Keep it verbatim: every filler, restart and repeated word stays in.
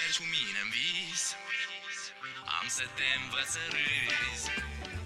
mergi cu mine în vis, am să te învăț să râzi.